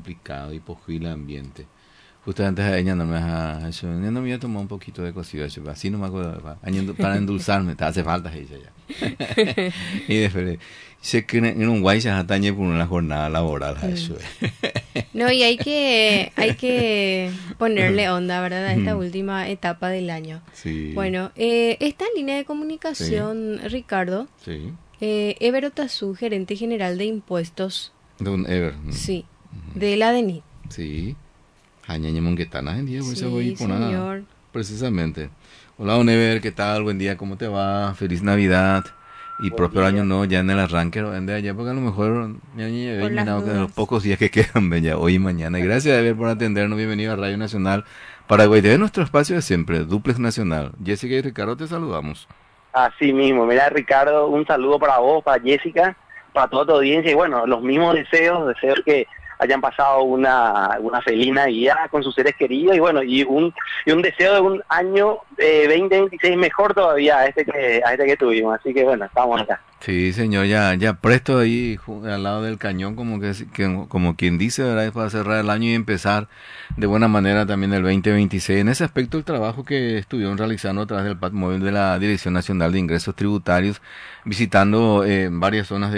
complicado y pojí el ambiente. Justo antes de ella no me yo no me voy a tomar un poquito de cocido, así no me acuerdo, para endulzarme, te hace falta ella ya. Y después, sé que en un guay se atañe por una jornada laboral, Mm. eso. No, y hay que ponerle onda, ¿verdad? A esta última etapa del año. Sí, Bueno, está en línea de sí, comunicación, Ricardo, sí. Ever Otazu, gerente general de impuestos, Don Ever, sí, de la DENIT. sí. Jañaña Monguetana, en día, pues se voy Sí, por nada, señor. precisamente. Hola, Don Ever, ¿qué tal? Buen día, ¿cómo te va? Feliz Navidad y Buen próspero año día. nuevo ya en el arranque de allá, porque a lo mejor Por las que de los dudas. pocos días que quedan, bella, hoy y mañana. Y gracias, Ever, por atendernos. Bienvenido a Radio Nacional Paraguay TV, nuestro espacio de siempre, Duplex Nacional. Jessica y Ricardo, te saludamos. Así mismo, mira Ricardo, un saludo para vos, para Jessica, para toda tu audiencia y bueno, los mismos deseos que hayan pasado una feliz Navidad con sus seres queridos y bueno, y un deseo de un año 2026 mejor todavía a este que tuvimos, así que bueno, estamos acá. Sí, señor, ya presto ahí al lado del cañón, como quien dice, ¿verdad? Para cerrar el año y empezar de buena manera también el 2026. En ese aspecto, el trabajo que estuvieron realizando a través del PAT móvil de la Dirección Nacional de Ingresos Tributarios, visitando varias zonas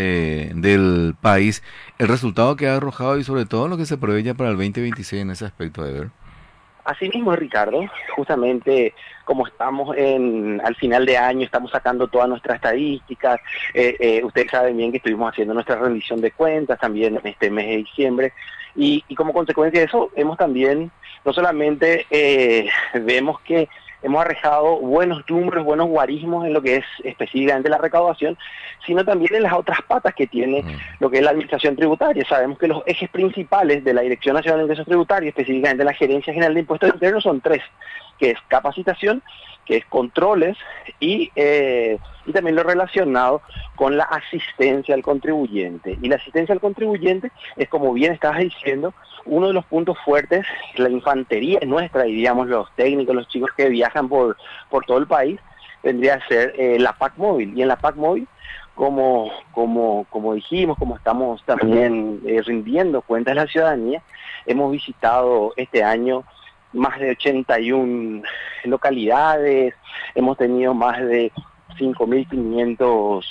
del país, el resultado que ha arrojado y sobre todo lo que se prevé ya para el 2026 en ese aspecto, de ver. Así mismo, Ricardo, justamente como estamos al final de año, estamos sacando todas nuestras estadísticas, ustedes saben bien que estuvimos haciendo nuestra rendición de cuentas también en este mes de diciembre, y como consecuencia de eso, hemos también, no solamente vemos que hemos arrojado buenos números, buenos guarismos en lo que es específicamente la recaudación, sino también en las otras patas que tiene Mm. lo que es la administración tributaria. Sabemos que los ejes principales de la Dirección Nacional de Ingresos Tributarios, específicamente la Gerencia General de Impuestos Internos, son tres, que es capacitación, que es controles y también lo relacionado con la asistencia al contribuyente. Y la asistencia al contribuyente es, como bien estabas diciendo, uno de los puntos fuertes, la infantería nuestra, diríamos los técnicos, los chicos que viajan por todo el país, vendría a ser la PAC móvil. Y en la PAC móvil, como dijimos, como estamos también rindiendo cuentas a la ciudadanía, hemos visitado este año más de 81 localidades, hemos tenido más de 5.500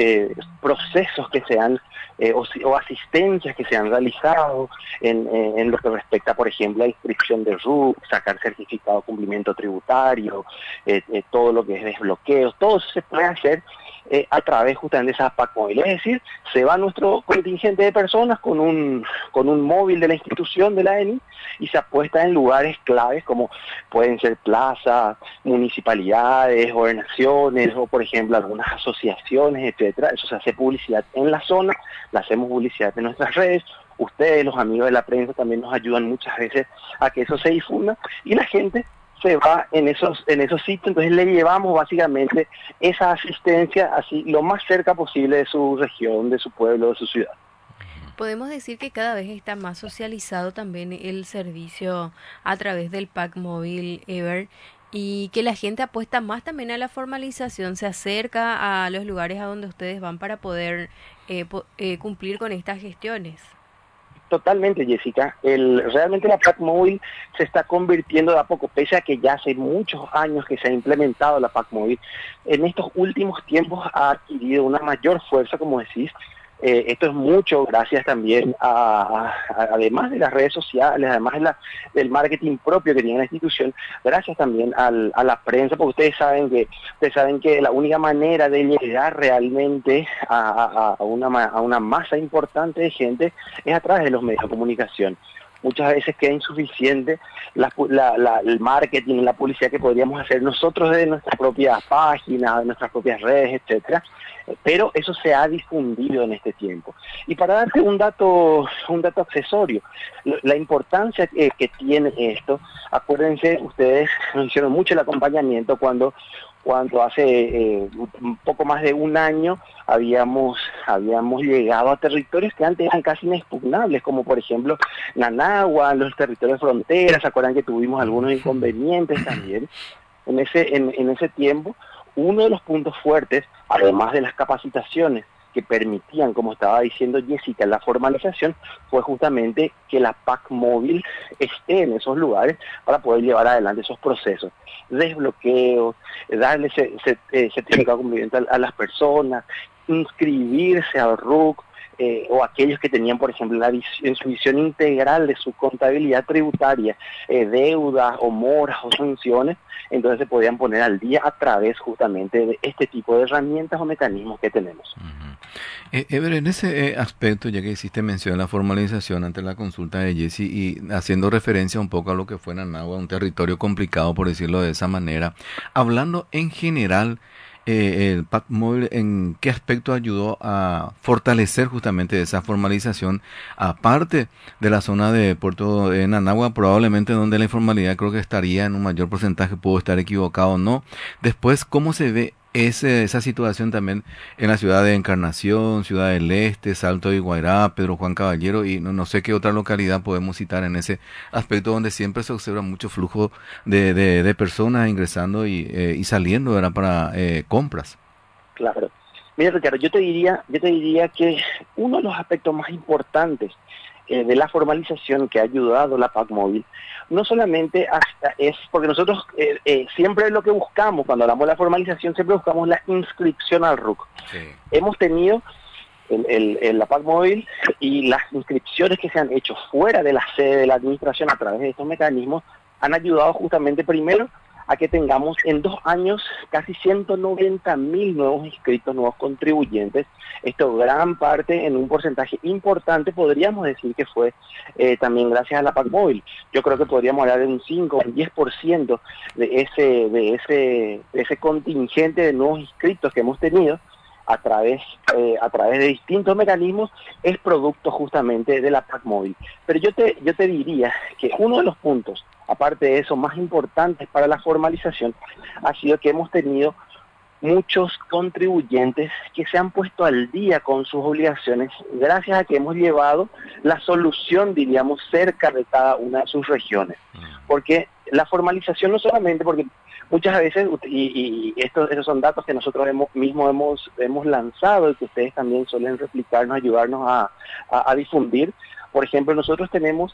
procesos que se han, o asistencias que se han realizado en lo que respecta, por ejemplo, a inscripción de RUC, sacar certificado de cumplimiento tributario, todo lo que es desbloqueos, todo eso se puede hacer a través justamente de esas PAC móviles. Es decir, se va nuestro contingente de personas con un móvil de la institución de la ENI y se apuesta en lugares claves como pueden ser plazas, municipalidades, gobernaciones o por ejemplo algunas asociaciones, etcétera. Eso se hace publicidad en la zona, la hacemos publicidad en nuestras redes. Ustedes, los amigos de la prensa, también nos ayudan muchas veces a que eso se difunda y la gente se va en esos sitios, entonces le llevamos básicamente esa asistencia así lo más cerca posible de su región, de su pueblo, de su ciudad. Podemos decir que cada vez está más socializado también el servicio a través del pack móvil Ever y que la gente apuesta más también a la formalización, se acerca a los lugares a donde ustedes van para poder cumplir con estas gestiones. Totalmente, Jessica. Realmente la PAC móvil se está convirtiendo de a poco, pese a que ya hace muchos años que se ha implementado la PAC móvil, en estos últimos tiempos ha adquirido una mayor fuerza, como decís. Esto es mucho gracias también además de las redes sociales, además del marketing propio que tiene la institución, gracias también a la prensa, porque ustedes saben que la única manera de llegar realmente a una masa importante de gente es a través de los medios de comunicación. Muchas veces queda insuficiente el marketing, la publicidad que podríamos hacer nosotros de nuestras propias páginas, de nuestras propias redes, etcétera, pero eso se ha difundido en este tiempo. Y para darte un dato accesorio, la importancia que tiene esto, acuérdense, ustedes nos hicieron mucho el acompañamiento cuando hace un poco más de un año habíamos llegado a territorios que antes eran casi inexpugnables, como por ejemplo Nanagua, los territorios fronteras. ¿Se acuerdan que tuvimos algunos inconvenientes también? En ese tiempo, uno de los puntos fuertes, además de las capacitaciones que permitían, como estaba diciendo Jessica, la formalización, fue justamente que la PAC móvil esté en esos lugares para poder llevar adelante esos procesos. Desbloqueo, darle certificado de cumplimiento a las personas, inscribirse al RUC, o aquellos que tenían, por ejemplo, en su visión integral de su contabilidad tributaria, deudas o moras o sanciones, entonces se podían poner al día a través justamente de este tipo de herramientas o mecanismos que tenemos. Ever, en ese aspecto, ya que hiciste mención de la formalización ante la consulta de Jessy y haciendo referencia un poco a lo que fue Nanagua, un territorio complicado, por decirlo de esa manera, hablando en general, el PAC móvil, ¿en qué aspecto ayudó a fortalecer justamente esa formalización? Aparte de la zona de Puerto de Nanagua, probablemente donde la informalidad creo que estaría en un mayor porcentaje, puedo estar equivocado o no. Después, ¿cómo se ve esa situación también en la ciudad de Encarnación, Ciudad del Este, Salto de Guairá, Pedro Juan Caballero y no sé qué otra localidad podemos citar en ese aspecto donde siempre se observa mucho flujo de personas ingresando y saliendo, ¿verdad? Para compras? Claro. Mira, Ricardo, yo te diría que uno de los aspectos más importantes de la formalización que ha ayudado la PAC móvil, no solamente es porque nosotros siempre lo que buscamos, cuando hablamos de la formalización, siempre buscamos la inscripción al RUC. Sí. Hemos tenido la PAC móvil y las inscripciones que se han hecho fuera de la sede de la administración a través de estos mecanismos han ayudado justamente primero a que tengamos en 2 años casi 190.000 nuevos inscritos, nuevos contribuyentes. Esto gran parte, en un porcentaje importante, podríamos decir que fue también gracias a la PAC móvil. Yo creo que podríamos hablar de un 5 o un 10% de ese contingente de nuevos inscritos que hemos tenido a través de distintos mecanismos, es producto justamente de la PAC móvil. Pero yo te diría que uno de los puntos, aparte de eso, más importantes para la formalización, ha sido que hemos tenido muchos contribuyentes que se han puesto al día con sus obligaciones gracias a que hemos llevado la solución, diríamos, cerca de cada una de sus regiones. Porque la formalización no solamente, porque muchas veces, y esos son datos que nosotros hemos lanzado y que ustedes también suelen replicarnos, ayudarnos a difundir. Por ejemplo, nosotros tenemos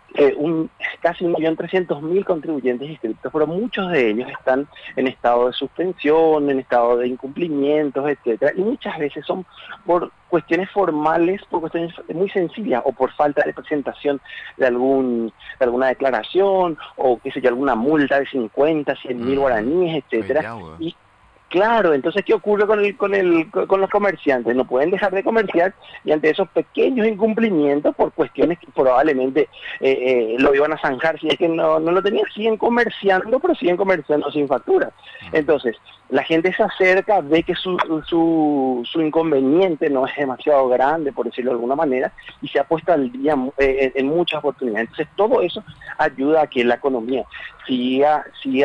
casi 1.300.000 contribuyentes inscritos, pero muchos de ellos están en estado de suspensión, en estado de incumplimientos, etcétera, y muchas veces son por cuestiones formales, por cuestiones muy sencillas, o por falta de presentación de alguna declaración, o qué sé yo, alguna multa de 50, 100.000 guaraníes, etcétera. Y claro, entonces, ¿qué ocurre con los comerciantes? No pueden dejar de comerciar y ante esos pequeños incumplimientos, por cuestiones que probablemente lo iban a zanjar, si es que no lo tenían, siguen comerciando, pero siguen comerciando sin factura. Entonces, la gente se acerca, ve que su inconveniente no es demasiado grande, por decirlo de alguna manera, y se ha puesto al día en muchas oportunidades. Entonces, todo eso ayuda a que la economía siga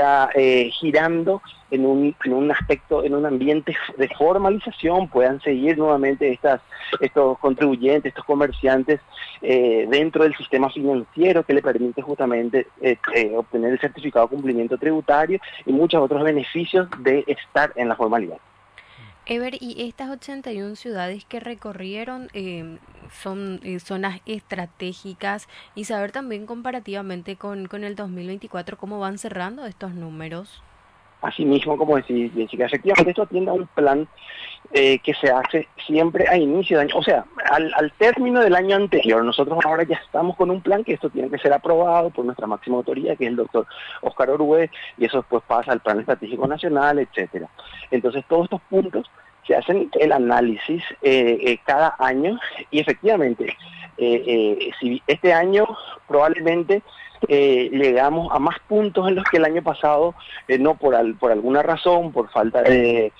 girando en un aspecto, en un ambiente de formalización, puedan seguir nuevamente estos contribuyentes, estos comerciantes dentro del sistema financiero que le permite justamente obtener el certificado de cumplimiento tributario y muchos otros beneficios de estar en la formalidad. Ever, ¿y estas 81 ciudades que recorrieron son zonas estratégicas? Y saber también comparativamente con el 2024 cómo van cerrando estos números. Asimismo, como decís, Jessica, efectivamente esto atiende a un plan que se hace siempre a inicio de año, o sea, al término del año anterior. Nosotros ahora ya estamos con un plan que esto tiene que ser aprobado por nuestra máxima autoridad, que es el doctor Oscar Orué, y eso después pasa al Plan Estratégico Nacional, etcétera. Entonces, todos estos puntos se hacen el análisis cada año, y efectivamente, si este año probablemente llegamos a más puntos en los que el año pasado, no por alguna razón, por falta de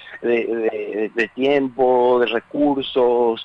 tiempo, de recursos,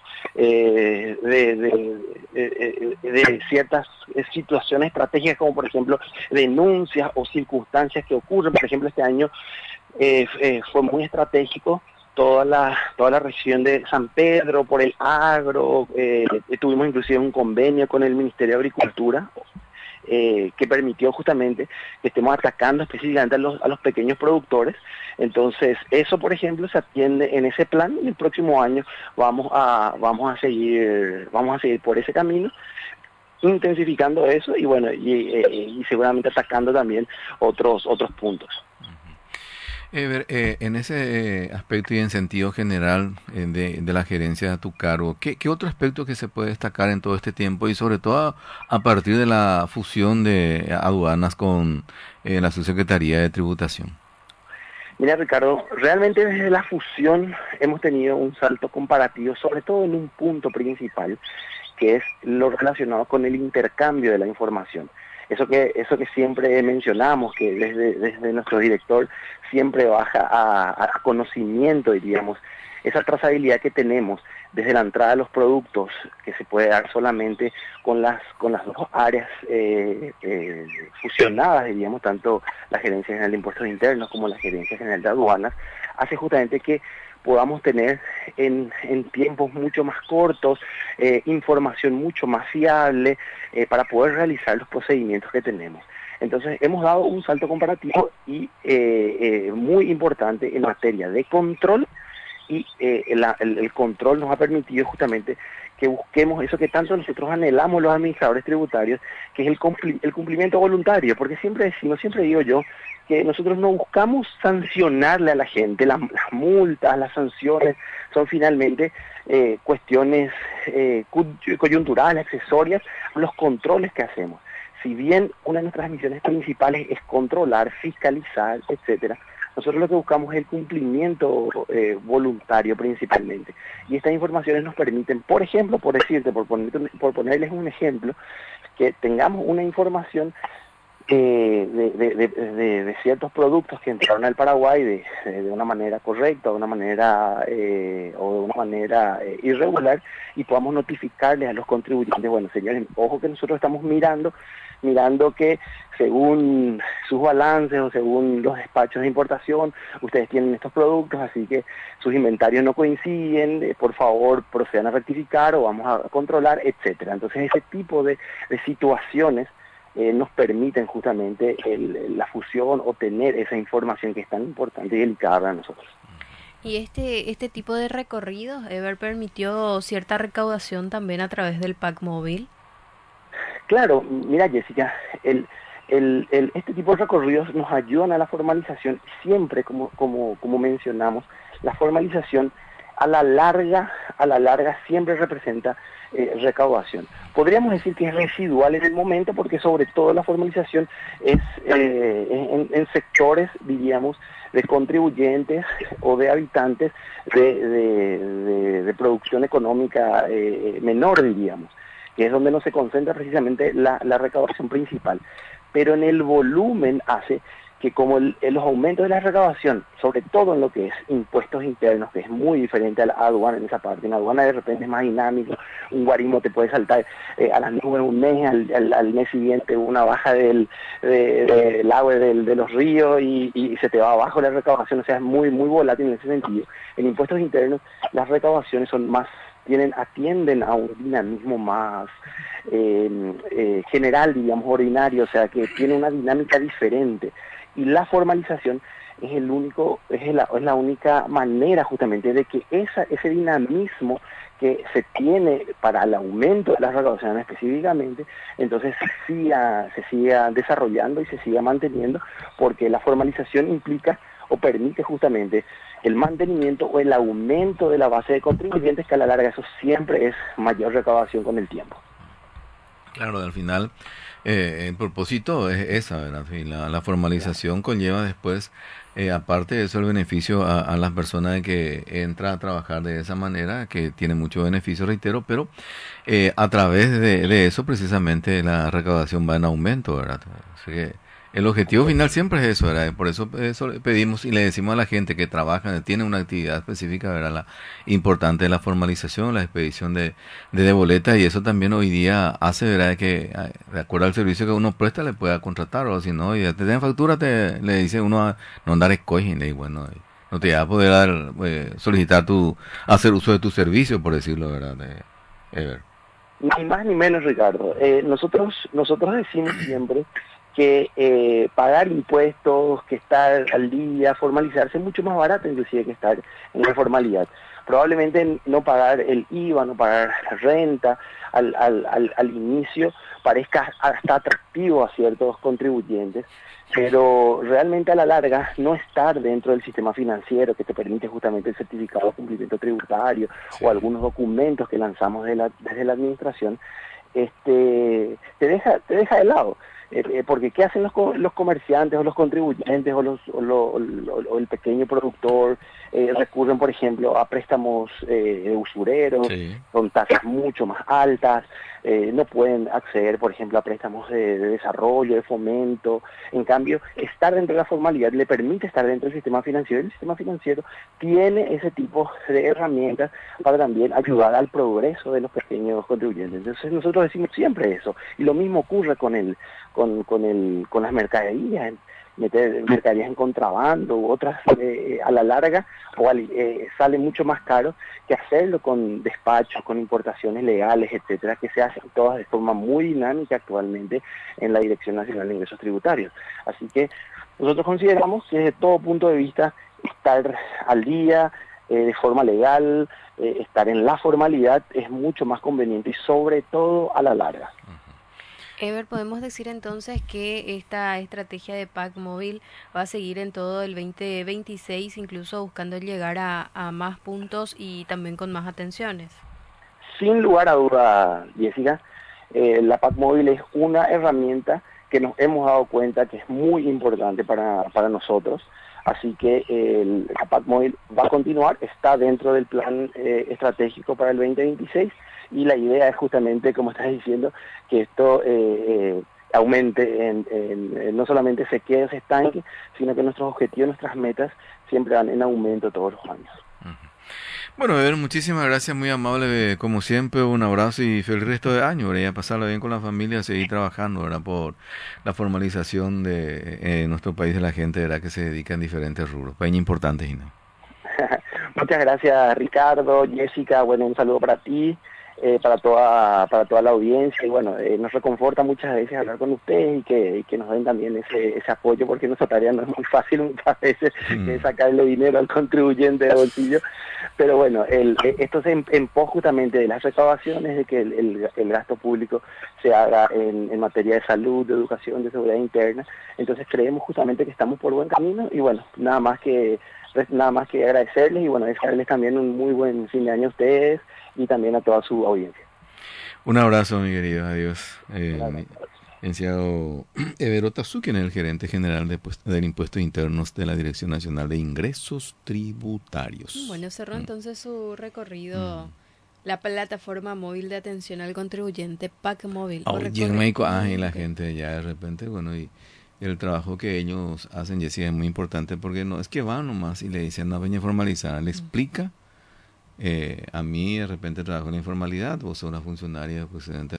de ciertas situaciones estratégicas, como por ejemplo denuncias o circunstancias que ocurren. Por ejemplo, este año fue muy estratégico toda la región de San Pedro por el agro. Tuvimos inclusive un convenio con el Ministerio de Agricultura que permitió justamente que estemos atacando específicamente a los pequeños productores. Entonces, eso, por ejemplo, se atiende en ese plan y el próximo año vamos a seguir por ese camino, intensificando eso y bueno, y seguramente atacando también otros puntos. Ever, en ese aspecto y en sentido general de la gerencia a tu cargo, ¿qué otro aspecto que se puede destacar en todo este tiempo y sobre todo a partir de la fusión de aduanas con la Subsecretaría de Tributación? Mira, Ricardo, realmente desde la fusión hemos tenido un salto comparativo, sobre todo en un punto principal, que es lo relacionado con el intercambio de la información. Eso que siempre mencionamos, que desde nuestro director siempre baja a conocimiento, diríamos, esa trazabilidad que tenemos desde la entrada de los productos, que se puede dar solamente con las dos áreas fusionadas, diríamos, tanto la Gerencia General de Impuestos Internos como la Gerencia General de Aduanas, hace justamente que podamos tener en tiempos mucho más cortos, información mucho más fiable para poder realizar los procedimientos que tenemos. Entonces hemos dado un salto comparativo y muy importante en materia de control y el control nos ha permitido justamente que busquemos eso que tanto nosotros anhelamos los administradores tributarios, que es el cumplimiento voluntario, porque siempre digo yo, que nosotros no buscamos sancionarle a la gente, las multas, las sanciones son finalmente cuestiones coyunturales, accesorias, los controles que hacemos. Si bien una de nuestras misiones principales es controlar, fiscalizar, etcétera, nosotros lo que buscamos es el cumplimiento voluntario principalmente. Y estas informaciones nos permiten, por ejemplo, por ponerles un ejemplo, que tengamos una información de ciertos productos que entraron al Paraguay de una manera correcta, de una manera o de una manera irregular, y podamos notificarles a los contribuyentes, bueno, señores, ojo que nosotros estamos mirando que según sus balances o según los despachos de importación, ustedes tienen estos productos, así que sus inventarios no coinciden, por favor procedan a rectificar o vamos a controlar, etcétera. Entonces ese tipo de situaciones nos permiten justamente la fusión o tener esa información que es tan importante y delicada para nosotros. Y este tipo de recorridos, Ever, permitió cierta recaudación también a través del PAC móvil. Claro, mira, Jessica, este tipo de recorridos nos ayudan a la formalización. Siempre, como mencionamos, la formalización a la larga siempre representa recaudación. Podríamos decir que es residual en el momento, porque sobre todo la formalización es en sectores, diríamos, de contribuyentes o de habitantes de producción económica menor, diríamos, que es donde no se concentra precisamente la recaudación principal. Pero en el volumen hace que como los aumentos de la recaudación, sobre todo en lo que es impuestos internos, que es muy diferente a la aduana en esa parte, en la aduana de repente es más dinámico, un guarimo te puede saltar a las nubes un mes, al mes siguiente una baja del agua de los ríos y se te va abajo la recaudación, o sea, es muy volátil en ese sentido. En impuestos internos las recaudaciones son más atienden a un dinamismo más general, digamos, ordinario, o sea, que tiene una dinámica diferente. Y la formalización es la única manera justamente de que ese dinamismo que se tiene para el aumento de las recaudaciones específicamente, entonces se siga desarrollando y se siga manteniendo, porque la formalización implica o permite justamente el mantenimiento o el aumento de la base de contribuyentes, que a la larga eso siempre es mayor recaudación con el tiempo. Claro, al final el propósito es esa, ¿verdad? Y la formalización conlleva después, aparte de eso, el beneficio a las personas de que entra a trabajar de esa manera, que tiene mucho beneficio, reitero, pero a través de eso precisamente la recaudación va en aumento, ¿verdad? Así que el objetivo final siempre es eso, ¿verdad? Por eso pedimos y le decimos a la gente que trabaja, tiene una actividad específica, ¿verdad? La importante de la formalización, la expedición de boletas, y eso también hoy día hace, ¿verdad? Que de acuerdo al servicio que uno presta le pueda contratar, o si no, y ya te den factura, le dice uno a no andar escogiendo, y bueno, no te va a poder solicitar hacer uso de tu servicio, por decirlo, ¿verdad? Ever. Ni más ni menos, Ricardo. Nosotros decimos siempre que pagar impuestos, que estar al día, formalizarse es mucho más barato inclusive que estar en la formalidad. Probablemente no pagar el IVA, no pagar la renta al inicio parezca hasta atractivo a ciertos contribuyentes, pero realmente a la larga no estar dentro del sistema financiero que te permite justamente el certificado de cumplimiento tributario o algunos documentos que lanzamos desde la administración, te deja de lado. Porque ¿qué hacen los comerciantes o los contribuyentes o el pequeño productor? Recurren, por ejemplo, a préstamos de usureros, Sí. con tasas mucho más altas, no pueden acceder, por ejemplo, a préstamos de desarrollo, de fomento. En cambio, estar dentro de la formalidad le permite estar dentro del sistema financiero, y el sistema financiero tiene ese tipo de herramientas para también ayudar al progreso de los pequeños contribuyentes. Entonces nosotros decimos siempre eso, y lo mismo ocurre con las mercaderías, meter mercaderías en contrabando u otras a la larga sale mucho más caro que hacerlo con despachos, con importaciones legales, etcétera, que se hacen todas de forma muy dinámica actualmente en la Dirección Nacional de Ingresos Tributarios. Así que nosotros consideramos que desde todo punto de vista estar al día, de forma legal, estar en la formalidad es mucho más conveniente y sobre todo a la larga. Ever, podemos decir entonces que esta estrategia de PAC móvil va a seguir en todo el 2026, incluso buscando llegar a más puntos y también con más atenciones. Sin lugar a duda, Jessica, la PAC móvil es una herramienta que nos hemos dado cuenta que es muy importante para nosotros. Así que la PAC móvil va a continuar, está dentro del plan estratégico para el 2026, y la idea es justamente, como estás diciendo, que esto aumente, no solamente se quede, se estanque, sino que nuestros objetivos, nuestras metas siempre van en aumento todos los años. Bueno, Ever, muchísimas gracias, muy amable, como siempre, un abrazo y feliz resto de año, ¿verdad? Y a pasarlo bien con la familia, seguir trabajando, ¿verdad? Por la formalización de nuestro país, de la gente, ¿verdad? Que se dedica en diferentes rubros, bien importantes, ¿no? Muchas gracias, Ricardo, Jessica, bueno, un saludo para ti, para toda la audiencia, y bueno, nos reconforta muchas veces hablar con ustedes y que nos den también ese apoyo, porque nuestra tarea no es muy fácil muchas veces sacarle dinero al contribuyente de bolsillo, pero bueno, esto se en pos justamente de las recaudaciones, de que el gasto público se haga en materia de salud, de educación, de seguridad interna. Entonces creemos justamente que estamos por buen camino, y bueno, nada más que agradecerles, y bueno, desearles también un muy buen fin de año a ustedes y también a toda su audiencia. Un abrazo, mi querido, adiós. Licenciado Evero Tazuki, el gerente general del Impuestos Internos de la Dirección Nacional de Ingresos Tributarios. Bueno, cerró entonces su recorrido la plataforma móvil de atención al contribuyente PAC móvil. Y en México, y la gente ya de repente, bueno, y el trabajo que ellos hacen, Jessica, es muy importante, porque no es que van nomás y le dicen, no, venga a formalizar, le explica. A mí de repente trabajo en la informalidad, vos sos una funcionaria, pues